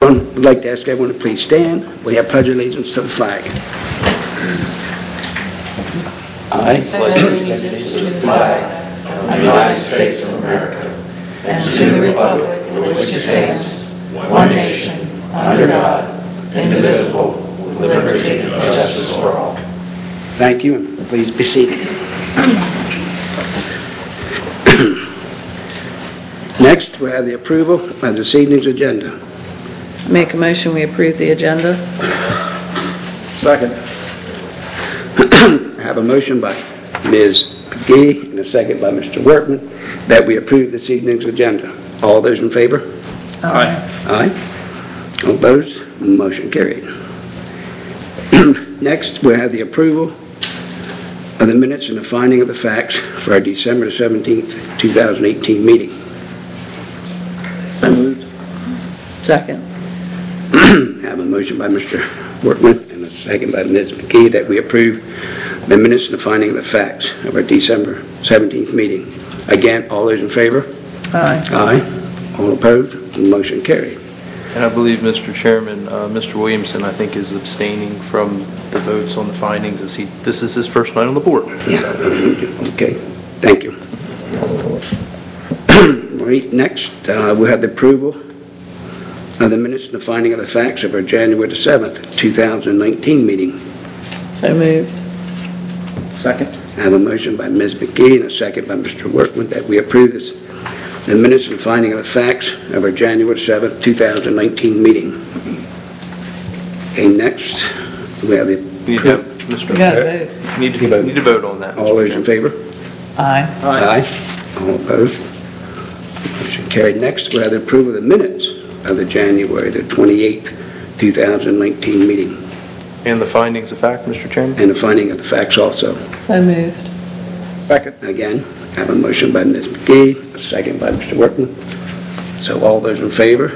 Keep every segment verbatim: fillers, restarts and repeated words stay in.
Um, I'd like to ask everyone to please stand. We have pledge allegiance to the flag. I pledge allegiance to the flag of the United States of America and to the republic for which it stands, one nation, under God, indivisible, with liberty and justice for all. Thank you, and please be seated. Next, we have the approval of this evening's agenda. Make a motion we approve the agenda. Second. I have a motion by Miz McGee and a second by Mister Workman that we approve this evening's agenda. All those in favor? Aye. Aye. All opposed? Motion carried. Next, we have the approval of the minutes and the finding of the facts for our December seventeenth, two thousand eighteen meeting. So moved. Second. I have a motion by Mister Workman and a second by Miz McGee that we approve the minutes and the finding of the facts of our December seventeenth meeting. Again, all those in favor? Aye. Aye. All opposed? Motion carried. And I believe, Mister Chairman, uh, Mister Williamson, I think, is abstaining from the votes on the findings as he, this is his first night on the board. Yeah. Okay. Thank you. Right. Next, uh, we have the approval of the minutes and the finding of the facts of our January the seventh, two thousand nineteen meeting. So moved. Second. I have a motion by Miz McGee and a second by Mister Workman that we approve this, the minutes and finding of the facts of our January seventh, two thousand nineteen meeting. Okay, next, we have the... Need to, Mister We got to vote. Need to, need to vote on that. All those in favor? Aye. Aye. All opposed? Motion carried. Next, we have the approval of the minutes of the January the twenty-eighth, two thousand nineteen meeting. And the findings of fact, Mister Chairman? And the finding of the facts also. So moved. Second. Again, I have a motion by Miz McGee, a second by Mister Workman. So all those in favor?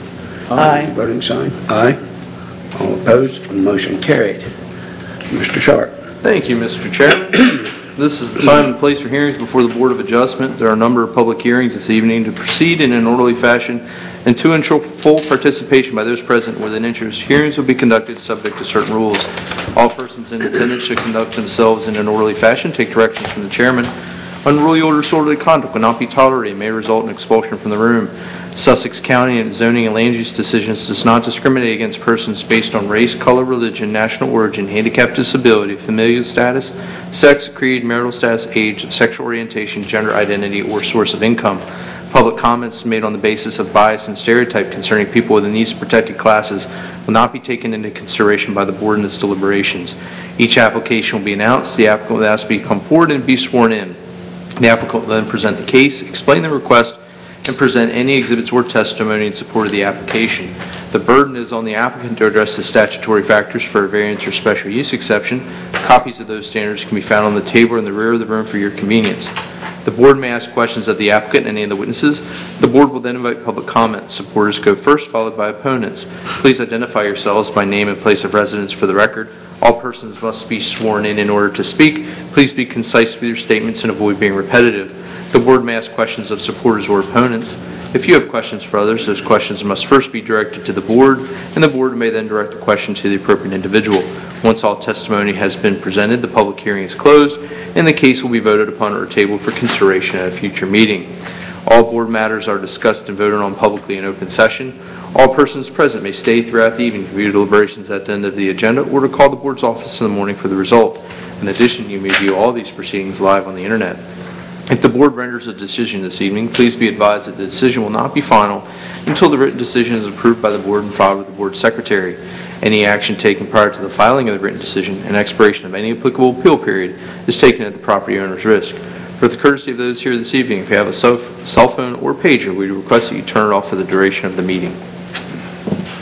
Aye. Voting sign? Aye. All opposed? Motion carried. Mister Sharp. Thank you, Mister Chairman. This is the time and place for hearings before the Board of Adjustment. There are a number of public hearings this evening to proceed in an orderly fashion and to ensure full participation by those present within interest. Hearings will be conducted subject to certain rules. All persons in attendance should conduct themselves in an orderly fashion, take directions from the chairman. Unruly or disorderly conduct will not be tolerated and may result in expulsion from the room. Sussex County and zoning and land use decisions does not discriminate against persons based on race, color, religion, national origin, handicap, disability, familial status, sex, creed, marital status, age, sexual orientation, gender identity, or source of income. Public comments made on the basis of bias and stereotype concerning people within these protected classes will not be taken into consideration by the board in its deliberations. Each application will be announced. The applicant will ask to be come forward and be sworn in. The applicant will then present the case, explain the request, and present any exhibits or testimony in support of the application. The burden is on the applicant to address the statutory factors for a variance or special use exception. Copies of those standards can be found on the table in the rear of the room for your convenience. The board may ask questions of the applicant and any of the witnesses. The board will then invite public comment. Supporters go first, followed by opponents. Please identify yourselves by name and place of residence for the record. All persons must be sworn in in order to speak. Please be concise with your statements and avoid being repetitive. The board may ask questions of supporters or opponents. If you have questions for others, those questions must first be directed to the board, and the board may then direct the question to the appropriate individual. Once all testimony has been presented, the public hearing is closed, and the case will be voted upon or tabled for consideration at a future meeting. All board matters are discussed and voted on publicly in open session. All persons present may stay throughout the evening to view deliberations at the end of the agenda or to call the board's office in the morning for the result. In addition, you may view all these proceedings live on the internet. If the board renders a decision this evening, please be advised that the decision will not be final until the written decision is approved by the board and filed with the board secretary. Any action taken prior to the filing of the written decision and expiration of any applicable appeal period is taken at the property owner's risk. For the courtesy of those here this evening, if you have a cell phone or pager, we request that you turn it off for the duration of the meeting.